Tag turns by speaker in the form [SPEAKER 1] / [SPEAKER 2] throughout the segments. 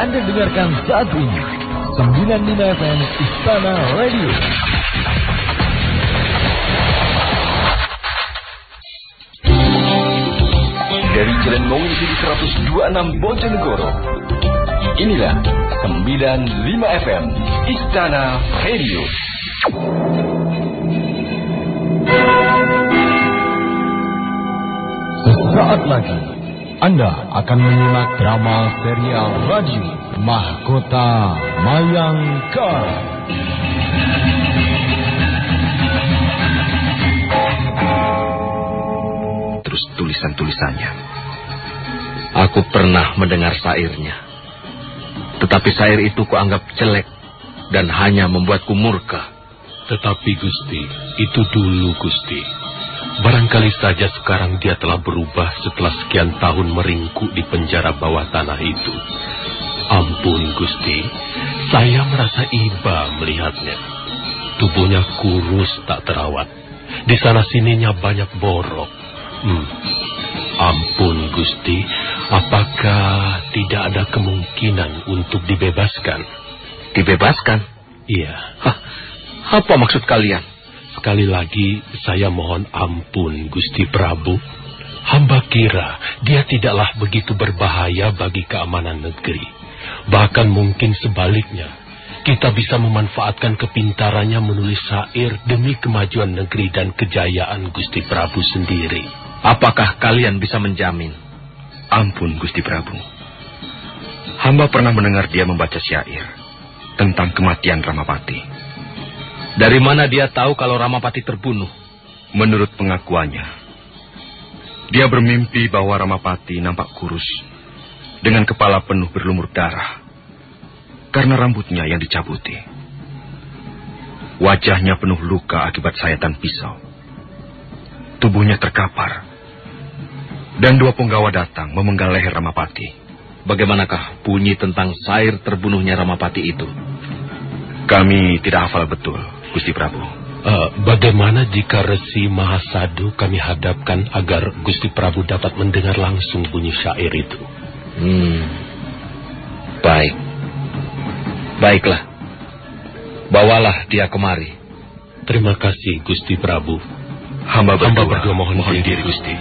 [SPEAKER 1] Anda dengarkan saat ini 95 FM Istana Radio. Dari Jalan Mawunsidi 126 Bojonegoro, inilah 95 FM Istana Radio. Sesaat lagi Anda akan menyimak drama serial radio Mahkota Mayangkara.
[SPEAKER 2] Terus tulisan-tulisannya.
[SPEAKER 3] Aku pernah mendengar syairnya. Tetapi syair itu kuanggap jelek dan hanya membuatku murka.
[SPEAKER 4] Tetapi Gusti, itu dulu Gusti. Barangkali saja sekarang dia telah berubah setelah sekian tahun meringkuk di penjara bawah tanah itu. Ampun Gusti, saya merasa iba melihatnya. Tubuhnya kurus tak terawat. Di sana sininya banyak borok. Ampun Gusti, apakah tidak ada kemungkinan untuk dibebaskan?
[SPEAKER 3] Dibebaskan?
[SPEAKER 4] Iya.
[SPEAKER 3] Apa maksud kalian?
[SPEAKER 4] Sekali lagi saya mohon ampun Gusti Prabu. Hamba kira dia tidaklah begitu berbahaya bagi keamanan negeri. Bahkan mungkin sebaliknya, kita bisa memanfaatkan kepintarannya menulis syair demi kemajuan negeri dan kejayaan Gusti Prabu sendiri.
[SPEAKER 3] Apakah kalian bisa menjamin?
[SPEAKER 2] Ampun Gusti Prabu. Hamba pernah mendengar dia membaca syair tentang kematian Ramapati.
[SPEAKER 3] Dari mana dia tahu kalau Ramapati terbunuh?
[SPEAKER 2] Menurut pengakuannya, dia bermimpi bahwa Ramapati nampak kurus, dengan kepala penuh berlumur darah, karena rambutnya yang dicabuti. Wajahnya penuh luka akibat sayatan pisau. Tubuhnya terkapar, dan 2 punggawa datang memenggal leher Ramapati.
[SPEAKER 3] Bagaimanakah bunyi tentang syair terbunuhnya Ramapati itu?
[SPEAKER 2] Kami tidak hafal betul, Gusti Prabu.
[SPEAKER 4] Bagaimana jika Resi Mahasadu kami hadapkan agar Gusti Prabu dapat mendengar langsung bunyi syair itu?
[SPEAKER 3] Baik. Baiklah. Bawalah dia kemari.
[SPEAKER 4] Terima kasih Gusti Prabu.
[SPEAKER 2] Hamba berdua
[SPEAKER 4] mohon diri
[SPEAKER 2] Gusti.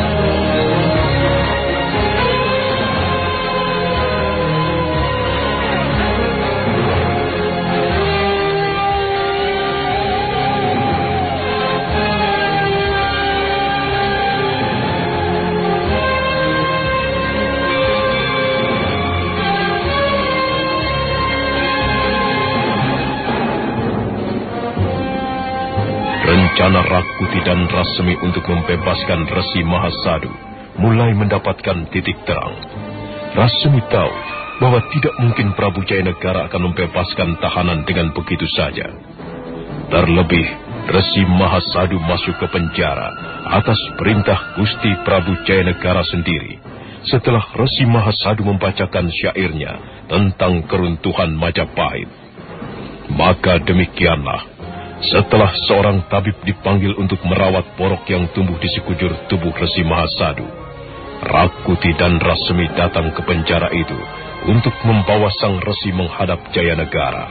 [SPEAKER 4] Rencana Rakuti dan Rasmi untuk membebaskan Resi Mahasadu mulai mendapatkan titik terang. Rasmi tahu bahwa tidak mungkin Prabu Jayanegara akan membebaskan tahanan dengan begitu saja. Terlebih, Resi Mahasadu masuk ke penjara atas perintah Gusti Prabu Jayanegara sendiri setelah Resi Mahasadu membacakan syairnya tentang keruntuhan Majapahit. Maka demikianlah, setelah seorang tabib dipanggil untuk merawat borok yang tumbuh di sekujur tubuh Resi Mahasadu, Rakuti dan Rasmi datang ke penjara itu untuk membawa sang Resi menghadap Jayanegara.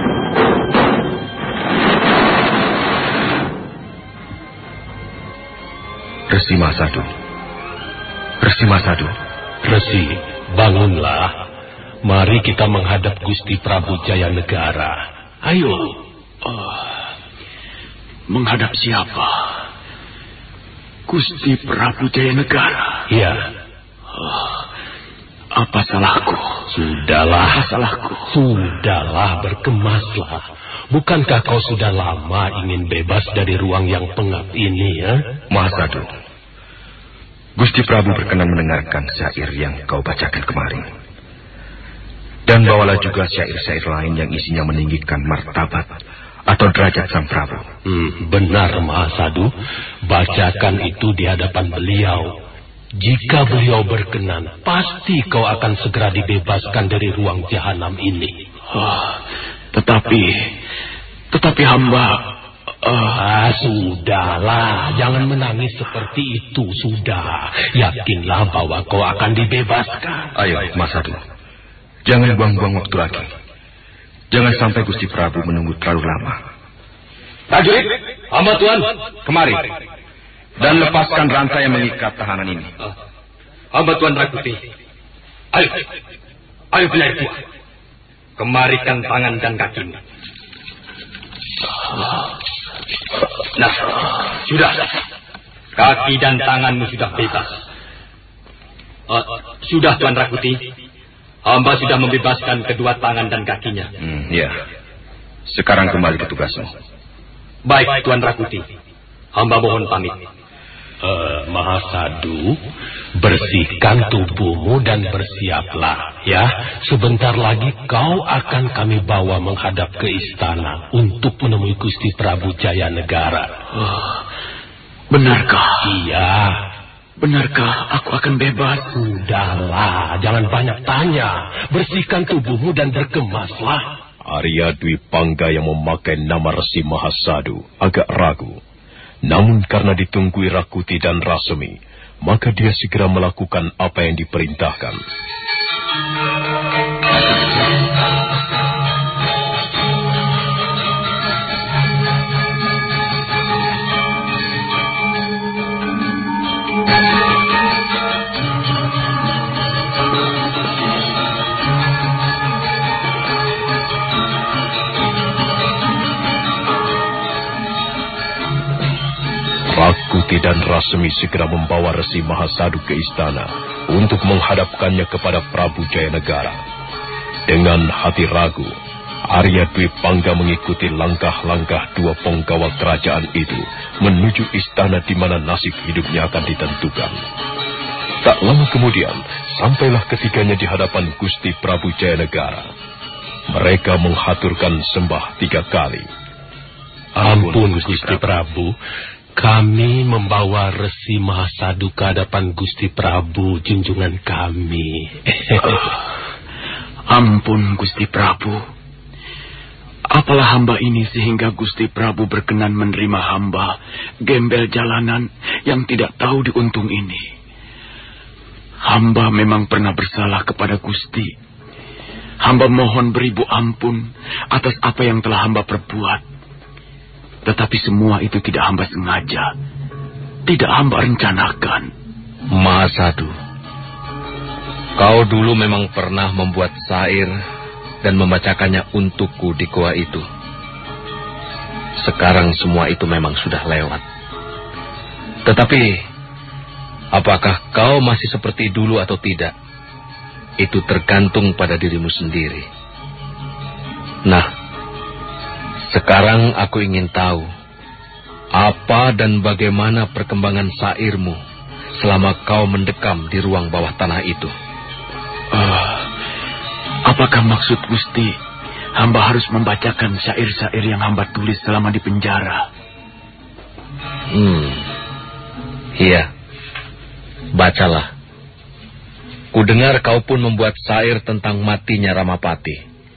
[SPEAKER 2] Resi Mahasadu. Resi Mahasadu.
[SPEAKER 4] Resi, bangunlah. Mari kita menghadap Gusti Prabu Jayanegara. Ayo.
[SPEAKER 5] Menghadap siapa? Gusti Prabu Jayanegara.
[SPEAKER 4] Ya.
[SPEAKER 5] Apa salahku?
[SPEAKER 4] Sudahlah.
[SPEAKER 5] Apa salahku?
[SPEAKER 4] Sudahlah, berkemaslah. Bukankah kau sudah lama ingin bebas dari ruang yang pengap ini, ya?
[SPEAKER 2] Mahasadu, Gusti Prabu berkenan mendengarkan syair yang kau bacakan kemarin. Dan bawalah juga syair-syair lain yang isinya meninggikan martabat atau derajat sang Prabu.
[SPEAKER 4] Benar, Mahasadu. Bacakan itu di hadapan beliau. Jika beliau berkenan, pasti kau akan segera dibebaskan dari ruang jahanam ini.
[SPEAKER 5] Tetapi hamba...
[SPEAKER 4] Sudahlah, jangan menangis seperti itu, sudah. Yakinlah bahwa kau akan dibebaskan.
[SPEAKER 2] Ayo, Mahasadu. Jangan buang-buang waktu lagi. Jangan sampai Gusti Prabu menunggu terlalu lama. Prajurit, hamba Tuan, kemari. Dan lepaskan rantai yang mengikat tahanan ini.
[SPEAKER 6] Hamba Tuan Rakuti. Ayo benar Tuan. Kemarikan tangan dan kakimu. Nah, sudah. Kaki dan tanganmu sudah bebas. Sudah Tuan Rakuti. Hamba sudah membebaskan kedua tangan dan kakinya.
[SPEAKER 2] Ya. Sekarang kembali ke tugasmu.
[SPEAKER 6] Baik Tuan Rakuti. Hamba mohon pamit.
[SPEAKER 5] Mahasadu, bersihkan tubuhmu dan bersiaplah ya. Sebentar lagi kau akan kami bawa menghadap ke istana untuk menemui Gusti Prabu Jayanegara.
[SPEAKER 6] Benarkah?
[SPEAKER 5] Iya.
[SPEAKER 6] Benarkah aku akan bebas?
[SPEAKER 5] Sudahlah, jangan banyak tanya. Bersihkan tubuhmu dan berkemaslah.
[SPEAKER 4] Arya Dwi Pangga yang memakai nama Resi Mahasadu agak ragu. Namun karena ditunggui Rakuti dan Rasemi, maka dia segera melakukan apa yang diperintahkan. Rakuti dan Rasemi segera membawa Resi Mahasadu ke istana untuk menghadapkannya kepada Prabu Jayanegara. Dengan hati ragu, Arya Dwi Pangga mengikuti langkah-langkah dua penggawa kerajaan itu menuju istana di mana nasib hidupnya akan ditentukan. Tak lama kemudian, sampailah ketiganya di hadapan Gusti Prabu Jayanegara. Mereka menghaturkan sembah 3 kali.
[SPEAKER 5] Ampun Gusti Prabu, kami membawa Resi Mahasadu ke hadapan Gusti Prabu, junjungan kami.
[SPEAKER 6] Ampun Gusti Prabu. Apalah hamba ini sehingga Gusti Prabu berkenan menerima hamba, gembel jalanan yang tidak tahu diuntung ini. Hamba memang pernah bersalah kepada Gusti. Hamba mohon beribu ampun atas apa yang telah hamba perbuat. Tetapi semua itu tidak hamba sengaja. Tidak hamba rencanakan.
[SPEAKER 3] Mahasadu, kau dulu memang pernah membuat syair dan membacakannya untukku di goa itu. Sekarang semua itu memang sudah lewat. Tetapi, apakah kau masih seperti dulu atau tidak? Itu tergantung pada dirimu sendiri. Nah, sekarang aku ingin tahu apa dan bagaimana perkembangan syairmu selama kau mendekam di ruang bawah tanah itu.
[SPEAKER 6] Apakah maksud Gusti hamba harus membacakan syair-syair yang hamba tulis selama di penjara?
[SPEAKER 3] Iya, bacalah. Kudengar kau pun membuat syair tentang matinya Ramapati.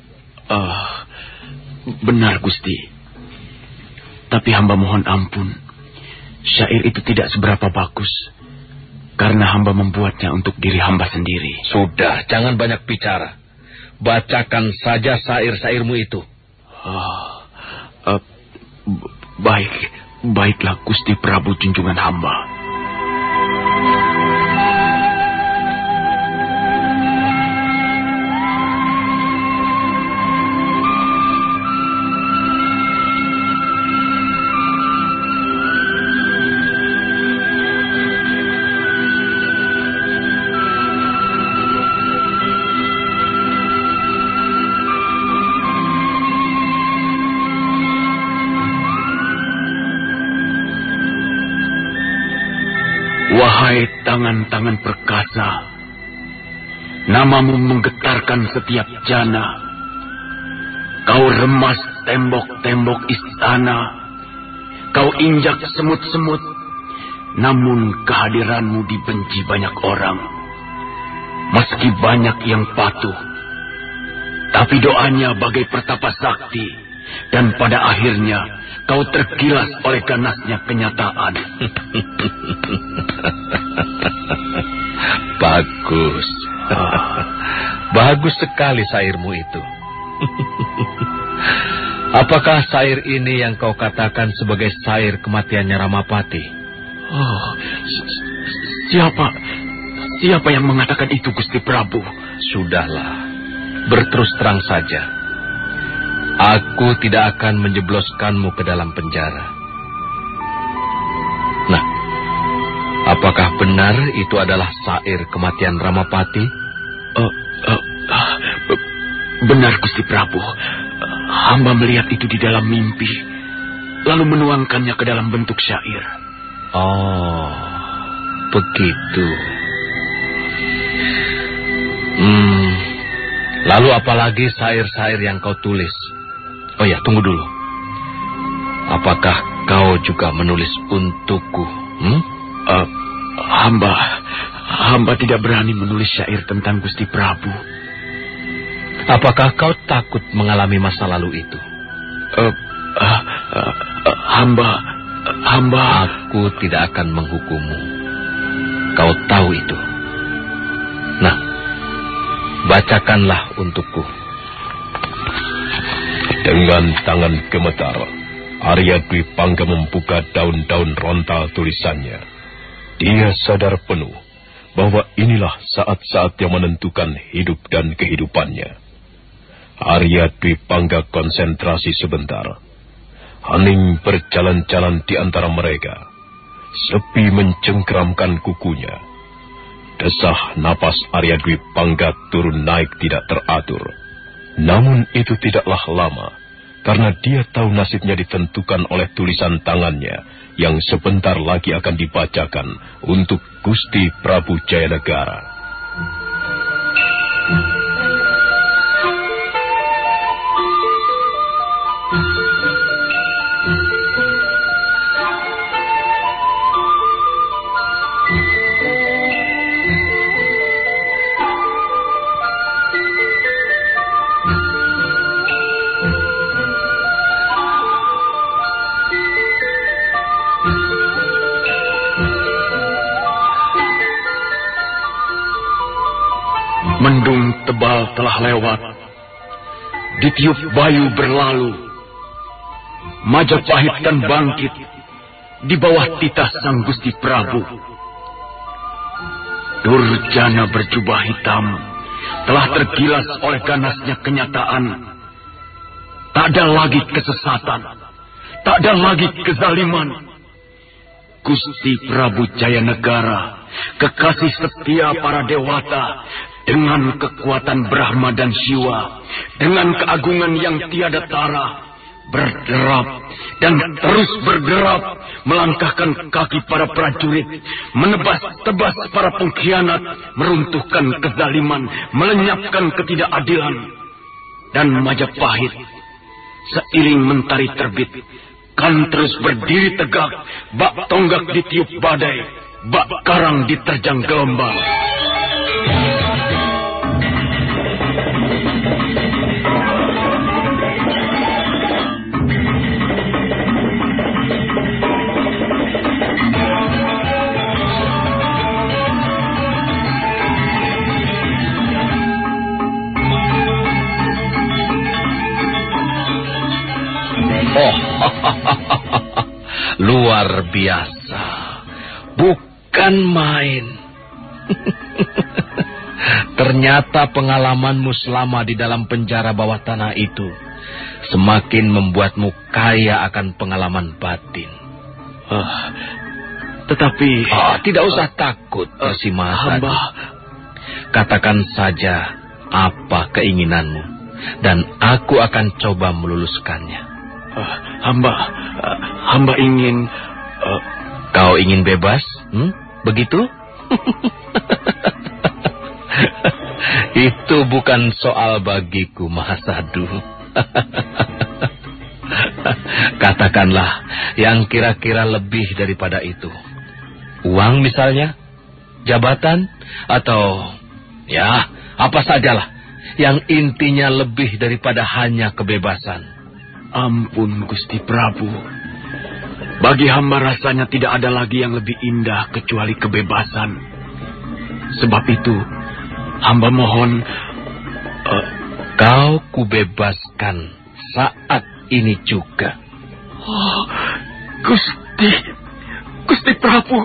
[SPEAKER 6] Benar Gusti. Tapi hamba mohon ampun. Syair itu tidak seberapa bagus. Karena hamba membuatnya untuk diri hamba sendiri.
[SPEAKER 3] Sudah, jangan banyak bicara. Bacakan saja syair-syairmu itu.
[SPEAKER 6] Baiklah Gusti Prabu junjungan hamba. Wahai tangan-tangan perkasa, namamu menggetarkan setiap jana. Kau remas tembok-tembok istana, kau injak semut-semut, namun kehadiranmu dibenci banyak orang. Meski banyak yang patuh, tapi doanya bagai pertapa sakti, dan pada akhirnya kau tergilas oleh ganasnya kenyataan.
[SPEAKER 3] Bagus. Bagus sekali syairmu itu. Apakah syair ini yang kau katakan sebagai syair kematiannya Ramapati?
[SPEAKER 6] Oh, siapa yang mengatakan itu, Gusti Prabu?
[SPEAKER 3] Sudahlah, berterus terang saja. Aku tidak akan menjebloskanmu ke dalam penjara. Nah, apakah benar itu adalah syair kematian Ramapati?
[SPEAKER 6] Benar, Gusti Prabu. Hamba melihat itu di dalam mimpi, lalu menuangkannya ke dalam bentuk syair.
[SPEAKER 3] Oh, begitu. Lalu apalagi syair-syair yang kau tulis? Oh ya, tunggu dulu. Apakah kau juga menulis untukku?
[SPEAKER 6] Hamba tidak berani menulis syair tentang Gusti Prabu.
[SPEAKER 3] Apakah kau takut mengalami masa lalu itu?
[SPEAKER 6] Hamba...
[SPEAKER 3] Aku tidak akan menghukummu. Kau tahu itu. Nah, bacakanlah untukku.
[SPEAKER 4] Dengan tangan gemetar, Arya Dwi Pangga membuka daun-daun rontal tulisannya. Dia sadar penuh bahwa inilah saat-saat yang menentukan hidup dan kehidupannya. Arya Dwi Pangga konsentrasi sebentar. Hening berjalan-jalan di antara mereka. Sepi mencengkeramkan kukunya. Desah napas Arya Dwi Pangga turun naik tidak teratur. Namun itu tidaklah lama, karena dia tahu nasibnya ditentukan oleh tulisan tangannya yang sebentar lagi akan dibacakan untuk Gusti Prabu Jayanegara.
[SPEAKER 6] Mendung tebal telah lewat, ditiup bayu berlalu. Majapahit kan bangkit di bawah titah sang Gusti Prabu. Durjana berjubah hitam telah tergilas oleh ganasnya kenyataan. Tak ada lagi kesesatan, tak ada lagi kezaliman. Gusti Prabu Jayanegara, kekasih setia para dewata, dengan kekuatan Brahma dan Shiva, dengan keagungan yang tiada tara, berderap dan terus berderap, melangkahkan kaki para prajurit, menebas-tebas para pengkhianat, meruntuhkan kezaliman, melenyapkan ketidakadilan. Dan Majapahit, seiring mentari terbit, kan terus berdiri tegak, bak tonggak ditiup badai, bak karang diterjang gelombang.
[SPEAKER 3] Oh, luar biasa. Bukan main. Ternyata pengalamanmu selama di dalam penjara bawah tanah itu semakin membuatmu kaya akan pengalaman batin.
[SPEAKER 6] Tetapi...
[SPEAKER 3] tidak usah takut, si Mahasadu. Katakan saja apa keinginanmu, dan aku akan coba meluluskannya.
[SPEAKER 6] Hamba ingin...
[SPEAKER 3] Kau ingin bebas? Begitu? Itu bukan soal bagiku, Mahasadu. Katakanlah yang kira-kira lebih daripada itu. Uang misalnya? Jabatan? Atau... ya, apa sajalah. Yang intinya lebih daripada hanya kebebasan.
[SPEAKER 6] Ampun, Gusti Prabu. Bagi hamba rasanya tidak ada lagi yang lebih indah kecuali kebebasan. Sebab itu, hamba mohon
[SPEAKER 3] Kau kubebaskan saat ini juga.
[SPEAKER 6] Oh, Gusti Prabu.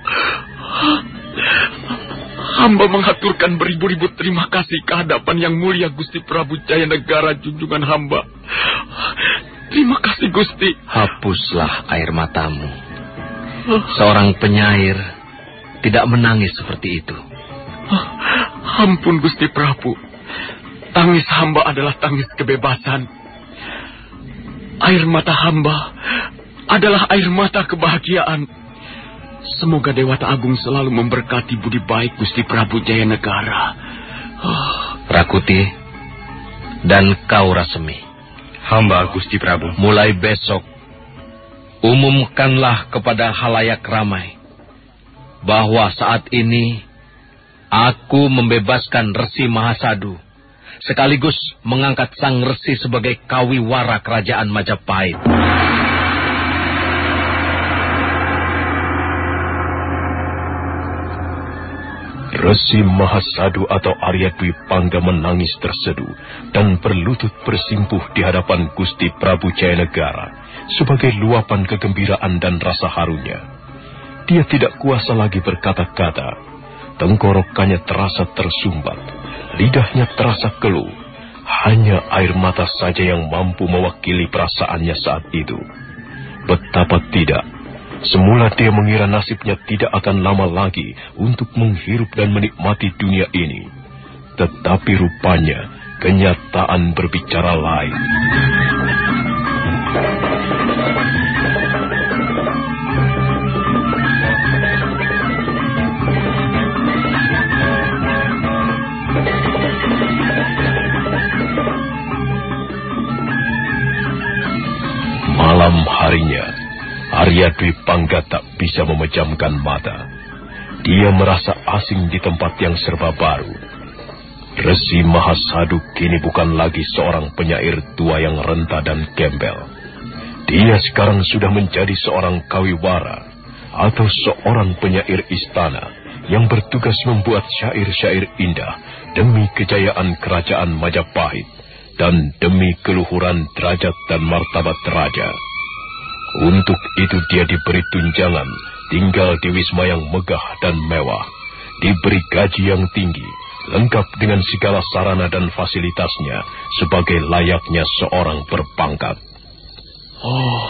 [SPEAKER 6] Hamba mengaturkan beribu-ribu terima kasih ke hadapan yang mulia Gusti Prabu Jaya Negara junjungan hamba. Terima kasih, Gusti.
[SPEAKER 3] Hapuslah air matamu. Seorang penyair tidak menangis seperti itu.
[SPEAKER 6] Ampun, Gusti Prabu. Tangis hamba adalah tangis kebebasan. Air mata hamba adalah air mata kebahagiaan. Semoga Dewata Agung selalu memberkati budi baik Gusti Prabu Jaya Negara.
[SPEAKER 3] Rakuti dan kau Rasemi.
[SPEAKER 2] Hamba Gusti Prabu.
[SPEAKER 3] Mulai besok, umumkanlah kepada halayak ramai bahwa saat ini aku membebaskan Resi Mahasadu, sekaligus mengangkat sang Resi sebagai kawiwara kerajaan Majapahit.
[SPEAKER 4] Resi Mahasadu atau Arya Dwi Pangga menangis terseduh dan berlutut bersimpuh di hadapan Gusti Prabu Jaya Negara sebagai luapan kegembiraan dan rasa harunya. Dia tidak kuasa lagi berkata-kata. Tenggorokannya terasa tersumbat, lidahnya terasa keluh. Hanya air mata saja yang mampu mewakili perasaannya saat itu. Betapa tidak, semula dia mengira nasibnya tidak akan lama lagi untuk menghirup dan menikmati dunia ini. Tetapi rupanya kenyataan berbicara lain. Malam harinya, Arya Dwi Pangga tak bisa memejamkan mata. Dia merasa asing di tempat yang serba baru. Resi Mahasadu kini bukan lagi seorang penyair tua yang renta dan gembel. Dia sekarang sudah menjadi seorang kawiwara atau seorang penyair istana yang bertugas membuat syair-syair indah demi kejayaan kerajaan Majapahit dan demi keluhuran derajat dan martabat raja. Untuk itu dia diberi tunjangan, tinggal di wisma yang megah dan mewah, diberi gaji yang tinggi, lengkap dengan segala sarana dan fasilitasnya sebagai layaknya seorang berpangkat.
[SPEAKER 6] Oh,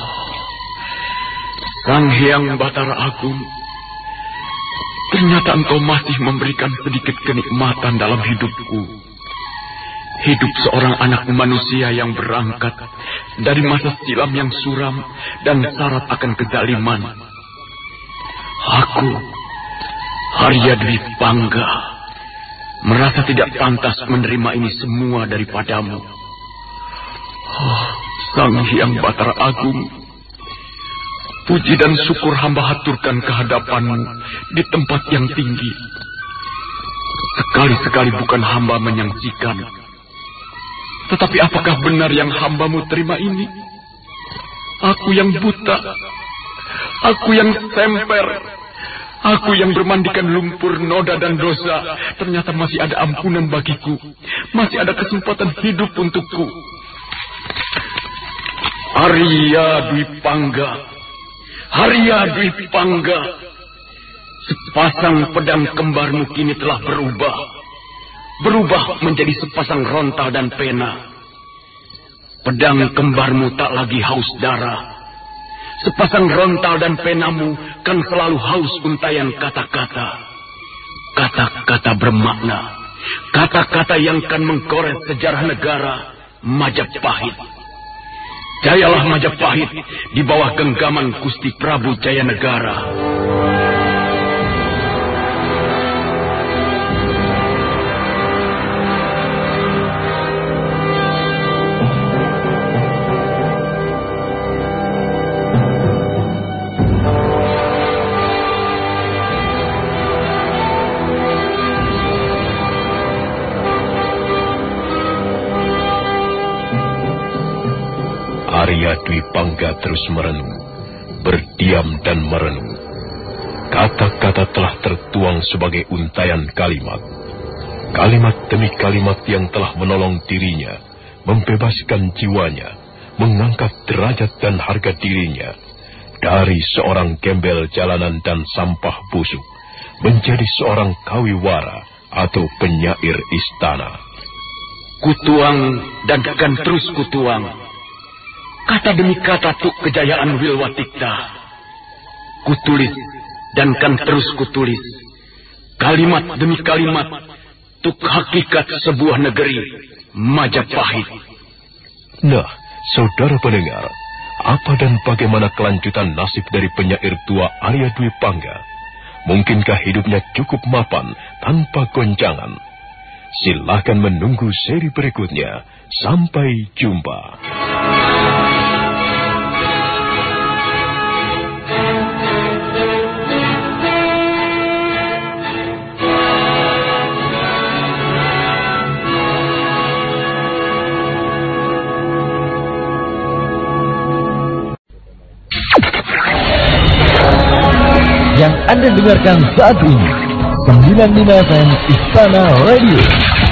[SPEAKER 6] Sang Hyang Batara Agung, ternyata engkau masih memberikan sedikit kenikmatan dalam hidupku. Hidup seorang anak manusia yang berangkat dari masa silam yang suram dan syarat akan kezaliman. Aku, Arya Dwi Pangga, merasa tidak pantas menerima ini semua daripadamu. Oh, Sang Hyang Batara Agung, puji dan syukur hamba haturkan kehadapanmu di tempat yang tinggi. Sekali-sekali bukan hamba menyangsikan. Tetapi apakah benar yang hambamu terima ini? Aku yang buta, aku yang semper, aku yang bermandikan lumpur, noda dan dosa, ternyata masih ada ampunan bagiku, masih ada kesempatan hidup untukku. Arya Dwi Pangga, Arya Dwi Pangga, sepasang pedang kembarmu kini telah berubah menjadi sepasang rontal dan pena. Pedang kembarmu tak lagi haus darah. Sepasang rontal dan penamu kan selalu haus untayan kata-kata. Kata-kata bermakna. Kata-kata yang kan menggores sejarah negara Majapahit. Jayalah Majapahit di bawah genggaman Gusti Prabu Jaya Negara.
[SPEAKER 4] Arya Dwi Pangga terus merenung, berdiam dan merenung. Kata-kata telah tertuang sebagai untaian kalimat. Kalimat demi kalimat yang telah menolong dirinya, membebaskan jiwanya, mengangkat derajat dan harga dirinya dari seorang gembel jalanan dan sampah busuk menjadi seorang kawiwara atau penyair istana.
[SPEAKER 6] Kutuang dan akan terus kutuang. Kata demi kata tuk kejayaan Wilwatikta. Kutulis dan kan terus kutulis. Kalimat demi kalimat tuk hakikat sebuah negeri Majapahit.
[SPEAKER 4] Nah, saudara pendengar, apa dan bagaimana kelanjutan nasib dari penyair tua Arya Dwi Pangga? Mungkinkah hidupnya cukup mapan tanpa goncangan? Silakan menunggu seri berikutnya. Sampai jumpa.
[SPEAKER 1] Yang Anda dengarkan saat ini 95 FM Istana Radio.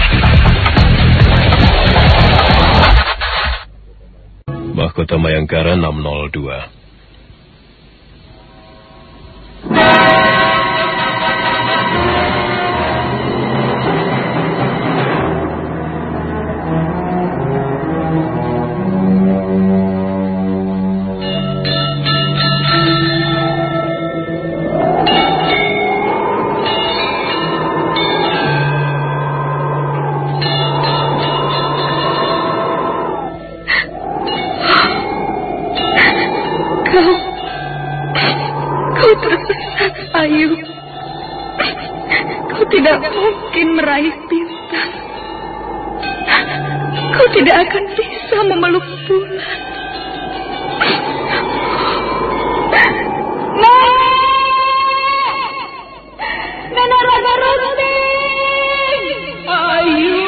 [SPEAKER 4] Mahkota Mayangkara 602.
[SPEAKER 7] Kau tersesat, Ayu. Kau tidak mungkin meraih bintang. Kau tidak akan bisa memeluk bulan. Nenek Raga Rusting! Ayu!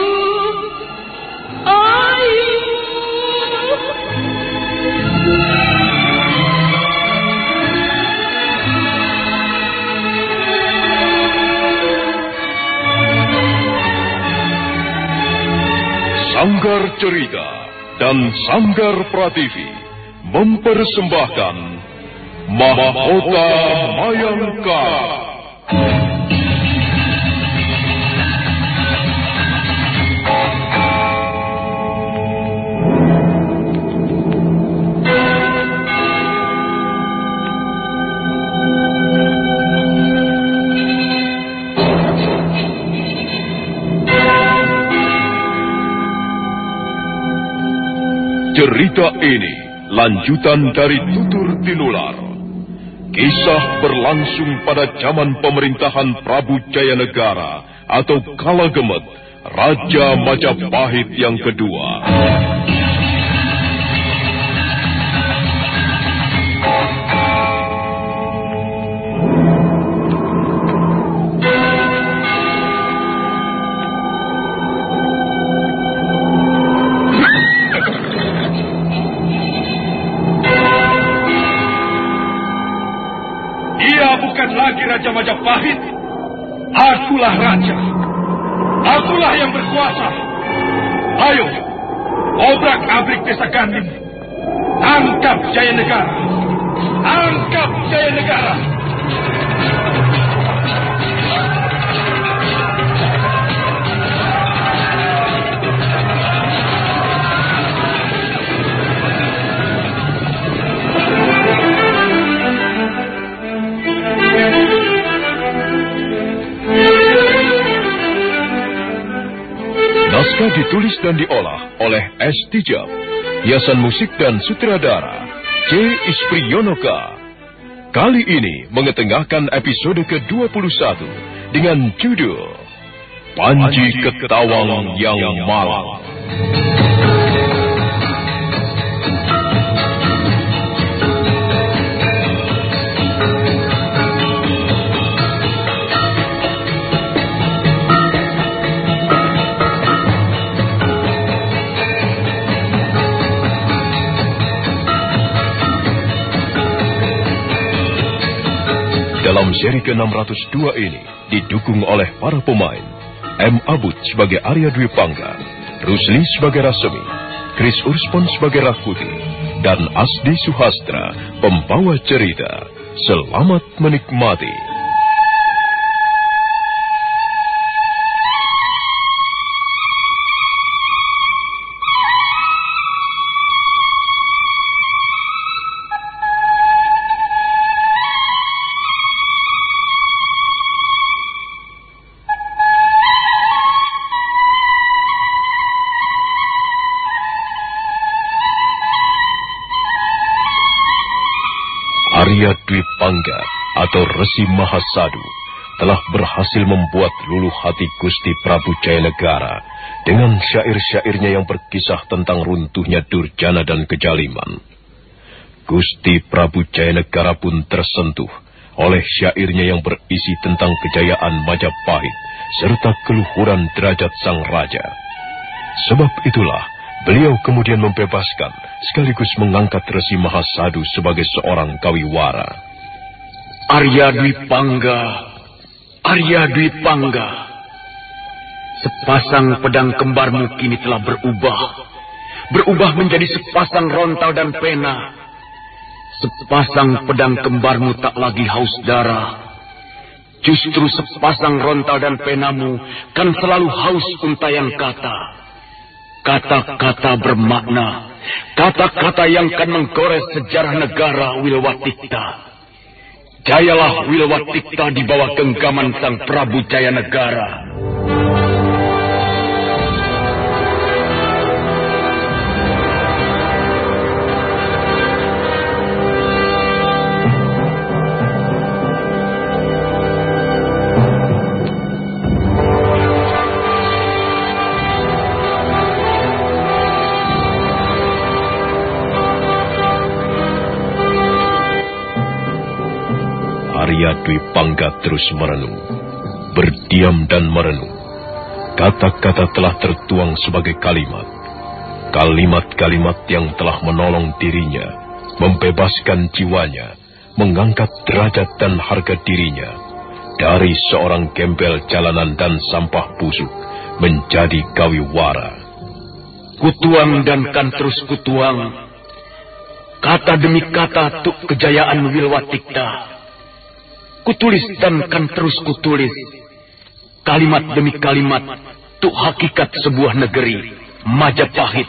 [SPEAKER 4] Sanggar Cerita dan Sanggar Prativi mempersembahkan Mahkota Mayangkara. Cerita ini lanjutan dari Tutur Tinular. Kisah berlangsung pada zaman pemerintahan Prabu Jayanegara atau Kala Gemet, Raja Majapahit yang kedua.
[SPEAKER 2] Bukan lagi Raja Majapahit. Akulah Raja. Akulah yang berkuasa. Ayo, obrak-abrik desa Ganding. Angkap Jayanegara. Angkap Jayanegara.
[SPEAKER 4] Naskah ditulis dan diolah oleh S. Tijab. Hiasan musik dan sutradara C. Isprionoka. Kali ini mengetengahkan episode ke-21 dengan judul Panji Ketawang yang Malang. Dalam seri ke-602 ini didukung oleh para pemain M. Abud sebagai Arya Dwi Pangga, Rusli sebagai Rasemi, Chris Urspon sebagai Rakuti, dan Asdi Suhastra, pembawa cerita. Selamat menikmati. Arya Dwi Pangga atau Resi Mahasadu telah berhasil membuat luluh hati Gusti Prabu Jayanegara dengan syair-syairnya yang berkisah tentang runtuhnya durjana dan kejaliman. Gusti Prabu Jayanegara pun tersentuh oleh syairnya yang berisi tentang kejayaan Majapahit serta keluhuran derajat sang raja. Sebab itulah beliau kemudian membebaskan sekaligus mengangkat Resi Mahasadu sebagai seorang kawiwara.
[SPEAKER 6] Arya Dwi Pangga, Arya Dwi Pangga. Sepasang pedang kembarmu kini telah berubah menjadi sepasang rontal dan pena. Sepasang pedang kembarmu tak lagi haus darah. Justru sepasang rontal dan penamu kan selalu haus untayan kata. Kata-kata bermakna, kata-kata yang kan menggores sejarah negara Wilwatikta. Jayalah Wilwatikta di bawah genggaman Sang Prabu Jayanegara.
[SPEAKER 4] Arya Dwi Pangga terus merenung, berdiam dan merenung. Kata-kata telah tertuang sebagai kalimat. Kalimat-kalimat yang telah menolong dirinya, membebaskan jiwanya, mengangkat derajat dan harga dirinya dari seorang gembel jalanan dan sampah busuk menjadi kawiwara.
[SPEAKER 6] Kutuang dan kan terus kutuang. Kata demi kata tuk kejayaan Wilwatikta. Kutulis dan kan terus kutulis. Kalimat demi kalimat tuk hakikat sebuah negeri Majapahit.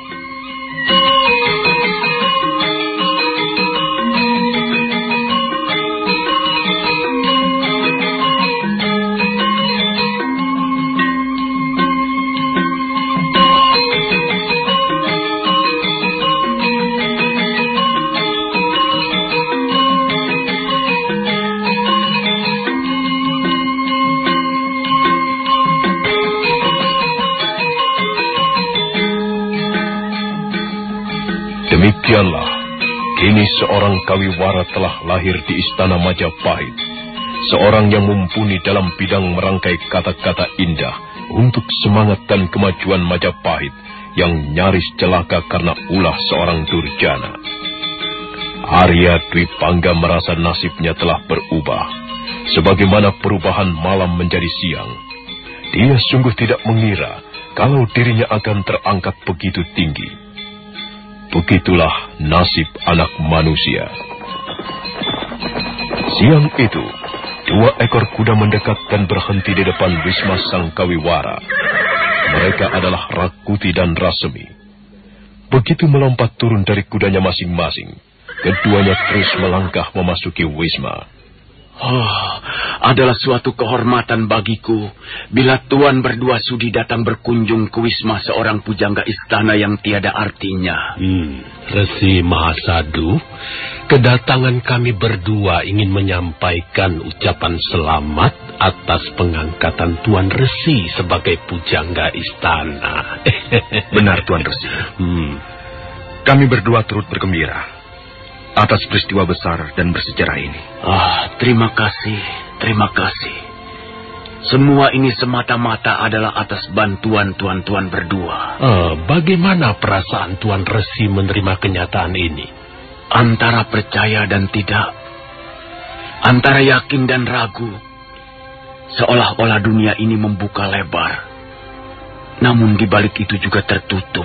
[SPEAKER 4] Demikianlah, kini seorang kawiwara telah lahir di istana Majapahit. Seorang yang mumpuni dalam bidang merangkai kata-kata indah untuk semangat dan kemajuan Majapahit yang nyaris celaka karena ulah seorang durjana. Arya Dwi Pangga merasa nasibnya telah berubah. Sebagaimana perubahan malam menjadi siang. Dia sungguh tidak mengira kalau dirinya akan terangkat begitu tinggi. Begitulah nasib anak manusia. Siang itu, 2 ekor kuda mendekat dan berhenti di depan wisma sang kawiwara. Mereka adalah Rakuti dan Rasemi. Begitu melompat turun dari kudanya masing-masing, keduanya terus melangkah memasuki wisma.
[SPEAKER 6] Oh, adalah suatu kehormatan bagiku bila tuan berdua sudi datang berkunjung ke wisma seorang pujangga istana yang tiada artinya.
[SPEAKER 5] Resi Mahasadu, kedatangan kami berdua ingin menyampaikan ucapan selamat atas pengangkatan Tuan Resi sebagai pujangga istana.
[SPEAKER 2] Benar, Tuan Resi. Kami berdua turut bergembira atas peristiwa besar dan bersejarah ini.
[SPEAKER 6] Terima kasih, terima kasih. Semua ini semata-mata adalah atas bantuan tuan-tuan berdua.
[SPEAKER 5] Bagaimana perasaan Tuan Resi menerima kenyataan ini?
[SPEAKER 6] Antara percaya dan tidak, antara yakin dan ragu. Seolah-olah dunia ini membuka lebar. Namun di balik itu juga tertutup.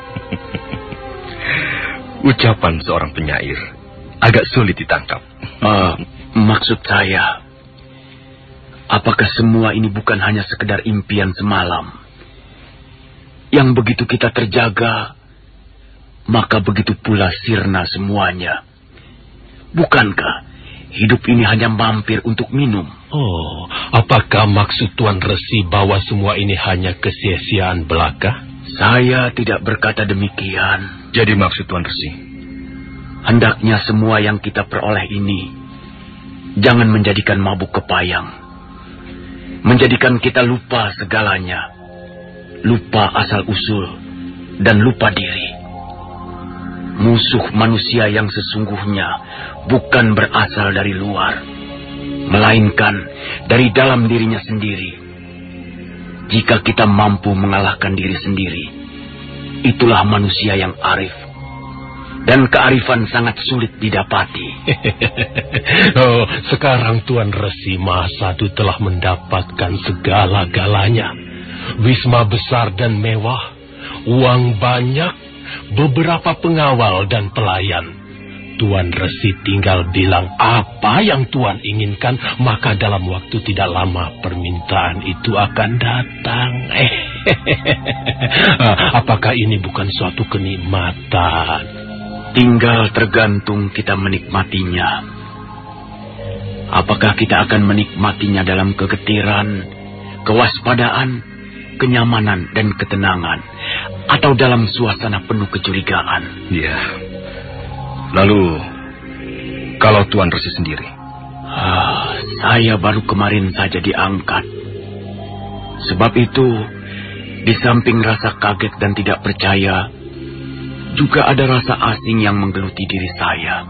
[SPEAKER 2] Ucapan seorang penyair agak sulit ditangkap.
[SPEAKER 6] Maksud saya, apakah semua ini bukan hanya sekedar impian semalam? Yang begitu kita terjaga, maka begitu pula sirna semuanya. Bukankah hidup ini hanya mampir untuk minum?
[SPEAKER 5] Oh, apakah maksud Tuan Resi bahwa semua ini hanya kesia-siaan belaka?
[SPEAKER 6] Saya tidak berkata demikian.
[SPEAKER 2] Jadi maksud Tuan Resi?
[SPEAKER 6] Hendaknya semua yang kita peroleh ini jangan menjadikan mabuk kepayang. Menjadikan kita lupa segalanya. Lupa asal-usul dan lupa diri. Musuh manusia yang sesungguhnya bukan berasal dari luar, melainkan dari dalam dirinya sendiri. Jika kita mampu mengalahkan diri sendiri, itulah manusia yang arif. Dan kearifan sangat sulit didapati.
[SPEAKER 5] Oh, sekarang Tuan Resi Mahasadu telah mendapatkan segala-galanya. Wisma besar dan mewah, uang banyak, beberapa pengawal dan pelayan. Tuan Resi tinggal bilang apa yang Tuan inginkan, maka dalam waktu tidak lama permintaan itu akan datang. Apakah ini bukan suatu kenikmatan?
[SPEAKER 6] Tinggal tergantung kita menikmatinya. Apakah kita akan menikmatinya dalam kegetiran, kewaspadaan, kenyamanan, dan ketenangan, atau dalam suasana penuh kecurigaan?
[SPEAKER 2] Ya. Lalu, kalau Tuan Resi sendiri?
[SPEAKER 6] Saya baru kemarin saja diangkat. Sebab itu, di samping rasa kaget dan tidak percaya, juga ada rasa asing yang menggeluti diri saya.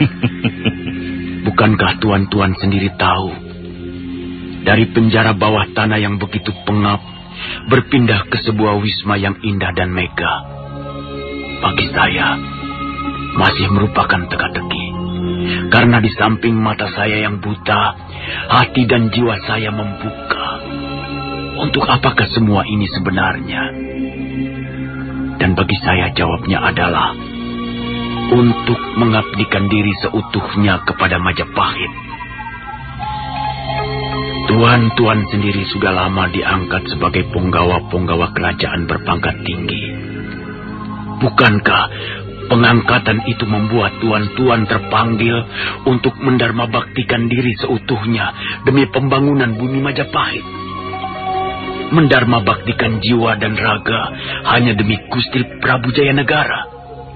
[SPEAKER 6] Bukankah tuan-tuan sendiri tahu, dari penjara bawah tanah yang begitu pengap, berpindah ke sebuah wisma yang indah dan megah, bagi saya masih merupakan teka-teki. Karena di samping mata saya yang buta, hati dan jiwa saya membuka. Untuk apakah semua ini sebenarnya? Dan bagi saya jawabnya adalah untuk mengabdikan diri seutuhnya kepada Majapahit. Tuan-tuan sendiri sudah lama diangkat sebagai punggawa-punggawa kerajaan berpangkat tinggi. Bukankah pengangkatan itu membuat tuan-tuan terpanggil untuk mendarmabaktikan diri seutuhnya demi pembangunan bumi Majapahit? Mendarmabaktikan jiwa dan raga hanya demi Gusti Prabu Jayanegara.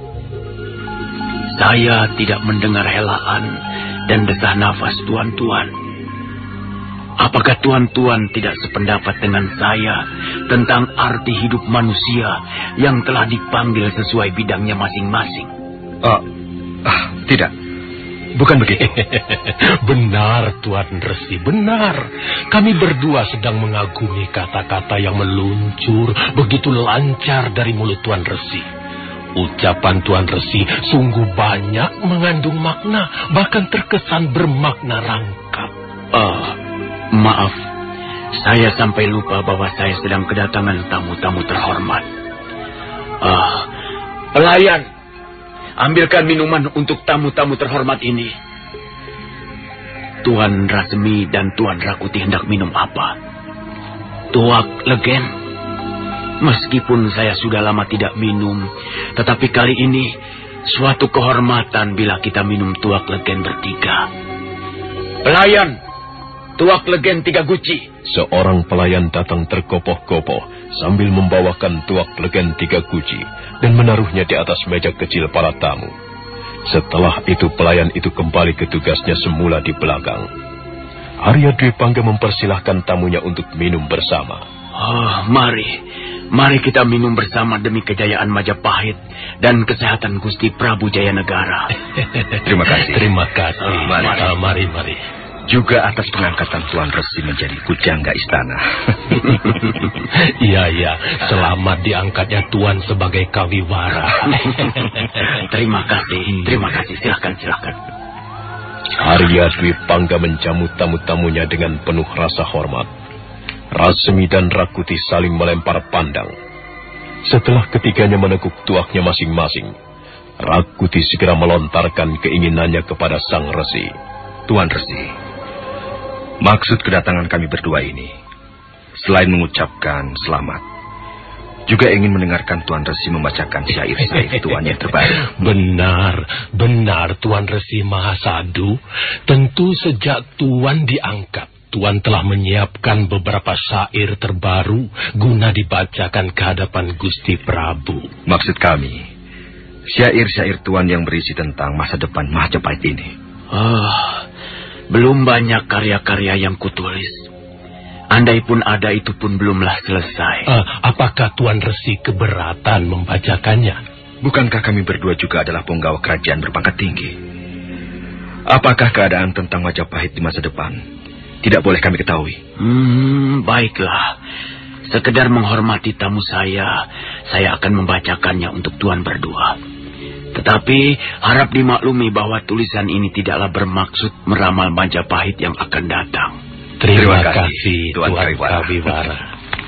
[SPEAKER 6] Saya tidak mendengar helaan dan desah nafas tuan-tuan. Apakah tuan-tuan tidak sependapat dengan saya tentang arti hidup manusia yang telah dipanggil sesuai bidangnya masing-masing?
[SPEAKER 2] Tidak. Bukan begitu.
[SPEAKER 5] Benar, Tuan Resi, benar. Kami berdua sedang mengagumi kata-kata yang meluncur begitu lancar dari mulut Tuan Resi. Ucapan Tuan Resi sungguh banyak mengandung makna, bahkan terkesan bermakna rangkap.
[SPEAKER 6] Maaf, saya sampai lupa bahwa saya sedang kedatangan tamu-tamu terhormat. Pelayan, ambilkan minuman untuk tamu-tamu terhormat ini. Tuan Rasmi dan Tuan Rakuti hendak minum apa? Tuak Legen. Meskipun saya sudah lama tidak minum, tetapi kali ini suatu kehormatan bila kita minum Tuak Legen bertiga. Pelayan, Tuak Legen 3 guci.
[SPEAKER 4] Seorang pelayan datang tergopoh-gopoh sambil membawakan Tuak Legen 3 guci dan menaruhnya di atas meja kecil para tamu. Setelah itu pelayan itu kembali ke tugasnya semula di belakang. Arya Dwi Pangga mempersilahkan tamunya untuk minum bersama.
[SPEAKER 6] Mari kita minum bersama demi kejayaan Majapahit dan kesehatan Gusti Prabu Jayanegara.
[SPEAKER 2] Terima kasih.
[SPEAKER 5] Terima kasih. Mari.
[SPEAKER 2] Juga atas pengangkatan Tuan Resi menjadi pujangga istana.
[SPEAKER 5] Iya, selamat diangkatnya Tuan sebagai kawiwara.
[SPEAKER 6] Terima kasih. Silakan.
[SPEAKER 4] Arya Dwi Pangga menjamu tamu-tamunya dengan penuh rasa hormat. Rasmi dan Rakuti saling melempar pandang. Setelah ketiganya meneguk tuaknya masing-masing, Rakuti segera melontarkan keinginannya kepada sang resi.
[SPEAKER 2] Tuan Resi, maksud kedatangan kami berdua ini, selain mengucapkan selamat, juga ingin mendengarkan Tuan Resi membacakan syair-syair Tuan yang terbaru.
[SPEAKER 5] Benar Tuan Resi Mahasadu. Tentu sejak Tuan diangkat, Tuan telah menyiapkan beberapa syair terbaru guna dibacakan ke hadapan Gusti Prabu.
[SPEAKER 2] Maksud kami, syair-syair Tuan yang berisi tentang masa depan Majapahit ini.
[SPEAKER 6] Belum banyak karya-karya yang kutulis. Andai pun ada, itu pun belumlah selesai.
[SPEAKER 5] Apakah Tuan Resi keberatan membacakannya?
[SPEAKER 2] Bukankah kami berdua juga adalah penggawa kerajaan berpangkat tinggi? Apakah keadaan tentang Majapahit di masa depan tidak boleh kami ketahui?
[SPEAKER 6] Baiklah. Sekedar menghormati tamu saya akan membacakannya untuk Tuan berdua. Tetapi harap dimaklumi bahwa tulisan ini tidaklah bermaksud meramal Majapahit yang akan datang.
[SPEAKER 5] Terima kasih Tuan Kawiwara.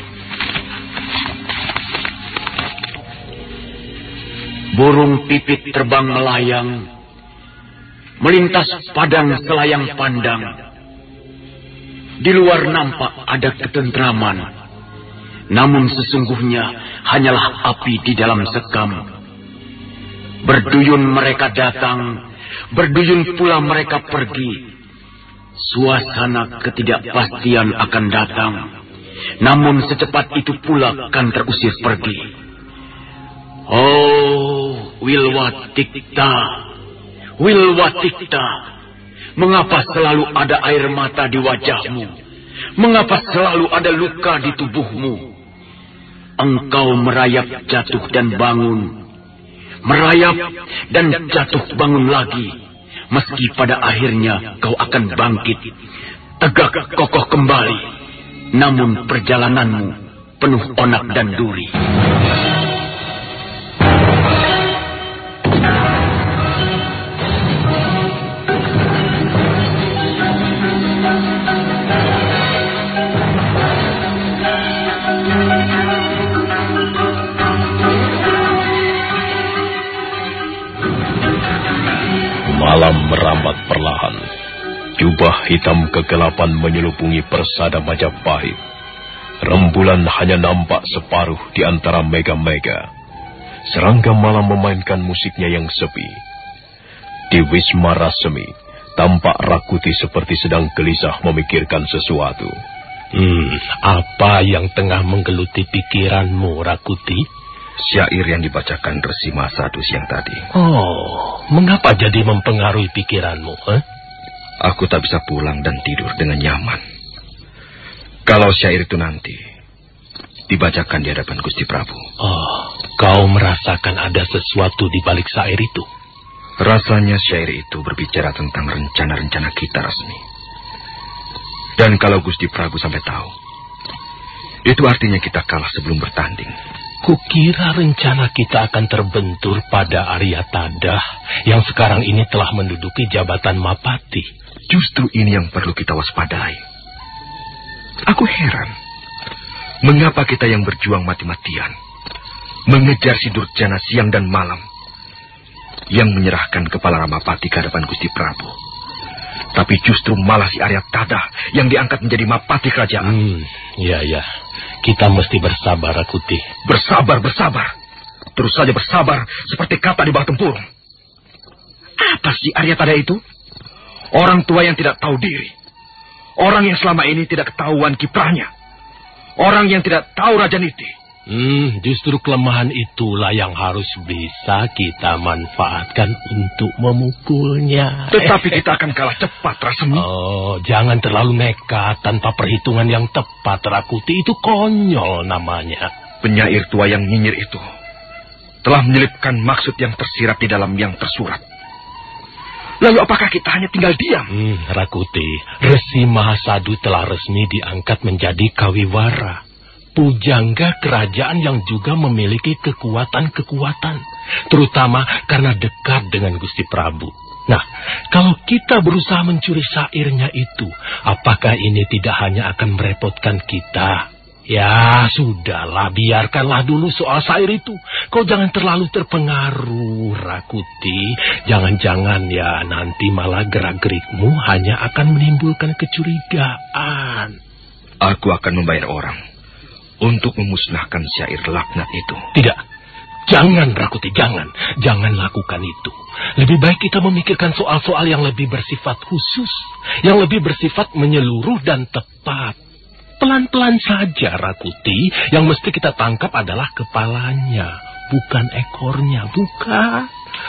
[SPEAKER 6] Burung pipit terbang melayang, melintas padang selayang pandang. Di luar nampak ada ketentraman, namun sesungguhnya hanyalah api di dalam sekam. Berduyun mereka datang, berduyun pula mereka pergi. Suasana ketidakpastian akan datang, namun secepat itu pula akan terusir pergi. Oh, Wilwatikta, Wilwatikta, mengapa selalu ada air mata di wajahmu? Mengapa selalu ada luka di tubuhmu? Engkau merayap jatuh dan bangun, merayap dan jatuh bangun lagi. Meski pada akhirnya kau akan bangkit, tegak kokoh kembali. Namun perjalananmu penuh onak dan duri.
[SPEAKER 4] Malam merambat perlahan. Jubah hitam kegelapan menyelupungi persada Majapahit. Rembulan hanya nampak separuh di antara mega-mega. Serangga malam memainkan musiknya yang sepi. Di Wisma Rasmi, tampak Rakuti seperti sedang gelisah memikirkan sesuatu.
[SPEAKER 5] Apa yang tengah menggeluti pikiranmu, Rakuti?
[SPEAKER 2] Syair yang dibacakan Resi Mahasadu siang tadi.
[SPEAKER 5] Oh, mengapa jadi mempengaruhi pikiranmu?
[SPEAKER 2] Aku tak bisa pulang dan tidur dengan nyaman. Kalau syair itu nanti dibacakan di hadapan Gusti Prabu.
[SPEAKER 5] Oh, kau merasakan ada sesuatu di balik syair itu?
[SPEAKER 2] Rasanya syair itu berbicara tentang rencana-rencana kita, Rasmi. Dan kalau Gusti Prabu sampai tahu, itu artinya kita kalah sebelum bertanding.
[SPEAKER 5] Kukira rencana kita akan terbentur pada Arya Tadah yang sekarang ini telah menduduki jabatan Mapati.
[SPEAKER 2] Justru ini yang perlu kita waspadai. Aku heran, mengapa kita yang berjuang mati-matian, mengejar si Durjana siang dan malam, yang menyerahkan kepala Ramapati ke hadapan Gusti Prabu. Tapi justru malah si Arya Tadah yang diangkat menjadi Mapati kerajaan.
[SPEAKER 5] Iya. Kita mesti bersabar, Rakuti.
[SPEAKER 2] Bersabar. Terus saja bersabar, seperti kata di bawah tempurung. Apa sih Arya Tadah itu? Orang tua yang tidak tahu diri. Orang yang selama ini tidak ketahuan kiprahnya. Orang yang tidak tahu Rajaniti.
[SPEAKER 5] Justru kelemahan itulah yang harus bisa kita manfaatkan untuk memukulnya.
[SPEAKER 2] Tetapi kita akan kalah cepat, Rasmi.
[SPEAKER 5] Oh, jangan terlalu nekat tanpa perhitungan yang tepat, Rakuti. Itu konyol namanya.
[SPEAKER 2] Penyair tua yang nyinyir itu telah menyelipkan maksud yang tersirat di dalam yang tersurat. Lalu apakah kita hanya tinggal diam?
[SPEAKER 5] Rakuti, Resi Mahasadu telah resmi diangkat menjadi Kawiwara. Pujangga kerajaan yang juga memiliki kekuatan-kekuatan, terutama karena dekat dengan Gusti Prabu. Nah, kalau kita berusaha mencuri syairnya itu, apakah ini tidak hanya akan merepotkan kita? Ya, sudahlah, biarkanlah dulu soal syair itu. Kau jangan terlalu terpengaruh, Rakuti. Jangan-jangan ya nanti malah gerak-gerikmu hanya akan menimbulkan kecurigaan.
[SPEAKER 2] Aku akan membayar orang untuk memusnahkan syair laknat itu.
[SPEAKER 5] Tidak. Jangan, Rakuti, jangan. Jangan lakukan itu. Lebih baik kita memikirkan soal-soal yang lebih bersifat khusus. Yang lebih bersifat menyeluruh dan tepat. Pelan-pelan saja, Rakuti. Yang mesti kita tangkap adalah kepalanya. Bukan ekornya, bukan.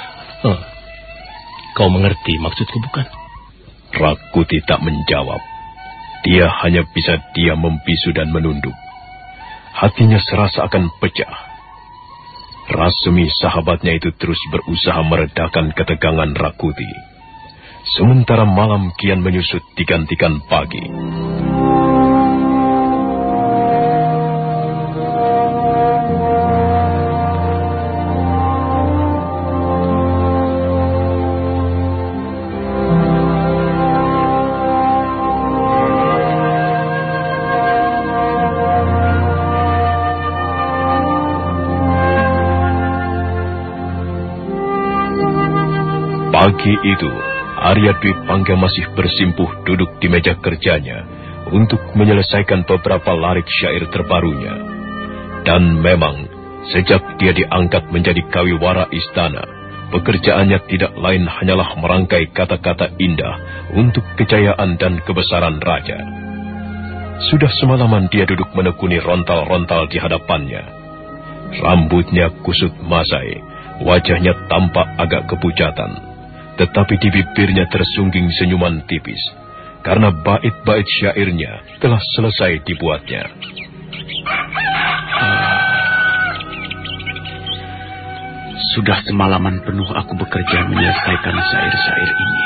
[SPEAKER 5] Kau mengerti maksudku, bukan?
[SPEAKER 4] Rakuti tak menjawab. Dia hanya bisa diam membisu dan menunduk. Hatinya serasa akan pecah. Rasmi sahabatnya itu terus berusaha meredakan ketegangan Rakuti. Sementara malam kian menyusut digantikan pagi. Pagi itu, Arya Dwi Pangga masih bersimpuh duduk di meja kerjanya untuk menyelesaikan beberapa larik syair terbarunya. Dan memang, sejak dia diangkat menjadi kawiwara istana, pekerjaannya tidak lain hanyalah merangkai kata-kata indah untuk kejayaan dan kebesaran raja. Sudah semalaman dia duduk menekuni rontal-rontal di hadapannya. Rambutnya kusut masai, wajahnya tampak agak kepucatan. Tetapi di bibirnya tersungging senyuman tipis, karena bait-bait syairnya telah selesai dibuatnya.
[SPEAKER 6] Sudah semalaman penuh aku bekerja menyelesaikan syair-syair ini.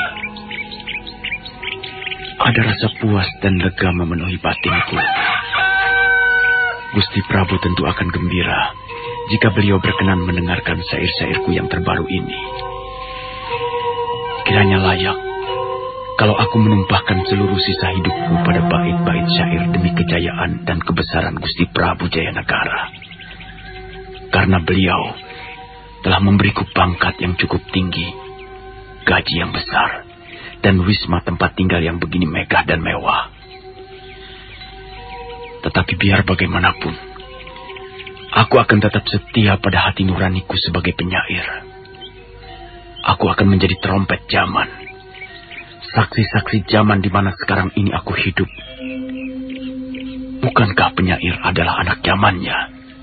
[SPEAKER 6] Ada rasa puas dan lega memenuhi batinku. Gusti Prabu tentu akan gembira jika beliau berkenan mendengarkan syair-syairku yang terbaru ini. Kiranya layak kalau aku menumpahkan seluruh sisa hidupku pada bait-bait syair demi kejayaan dan kebesaran Gusti Prabu Jayanegara. Karena beliau telah memberiku pangkat yang cukup tinggi, gaji yang besar, dan wisma tempat tinggal yang begini megah dan mewah. Tetapi biar bagaimanapun, aku akan tetap setia pada hati nuraniku sebagai penyair. Aku akan menjadi trompet zaman. Saksi-saksi zaman di mana sekarang ini aku hidup. Bukankah penyair adalah anak zamannya?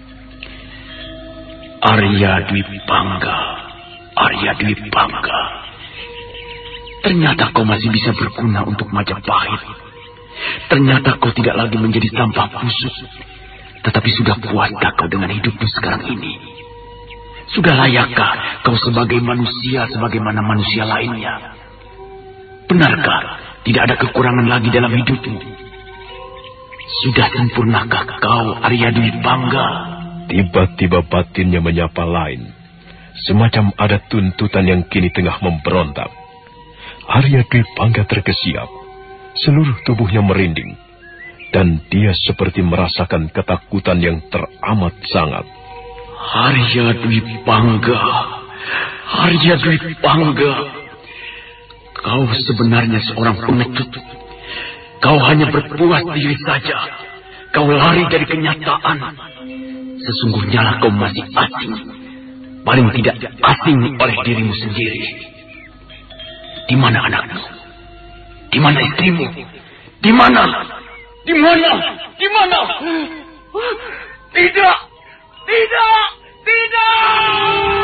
[SPEAKER 6] Arya Dwi Pangga. Arya Dwi Pangga. Ternyata kau masih bisa berguna untuk Majapahit. Ternyata kau tidak lagi menjadi sampah busuk. Tetapi sudah puaskah kau dengan hidupmu sekarang ini? Sudah layakkah kau sebagai manusia sebagaimana manusia lainnya? Benarkah tidak ada kekurangan lagi dalam hidupmu? Sudah sempurnakah kau, Arya Dwi Pangga?
[SPEAKER 4] Tiba-tiba batinnya menyapa lain. Semacam ada tuntutan yang kini tengah memberontak. Arya Dwi Pangga terkesiap. Seluruh tubuhnya merinding. Dan dia seperti merasakan ketakutan yang teramat sangat.
[SPEAKER 6] Arya Dwi Pangga. Arya Dwi Pangga. Kau sebenarnya seorang pengecut. Kau hanya berpuas diri saja. Kau lari dari kenyataan. Sesungguhnya lah kau masih asing. Paling tidak asing oleh dirimu sendiri. Di mana anakmu? Di mana istrimu? Di mana? Di mana? Di mana? Tidak! Tidak! Tidak!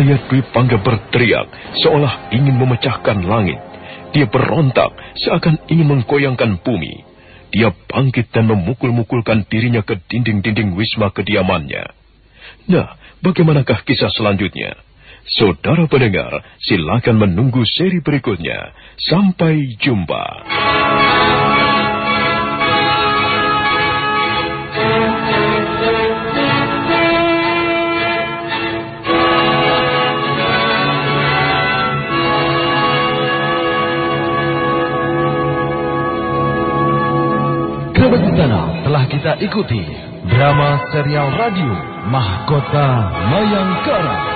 [SPEAKER 4] Jaya Dwi Pangga berteriak seolah ingin memecahkan langit. Dia berontak seakan ingin menggoyangkan bumi. Dia bangkit dan memukul-mukulkan dirinya ke dinding-dinding wisma kediamannya. Nah, bagaimanakah kisah selanjutnya? Saudara pendengar, silakan menunggu seri berikutnya. Sampai jumpa.
[SPEAKER 1] Kerabat Istana, telah kita ikuti drama serial radio Mahkota Mayangkara.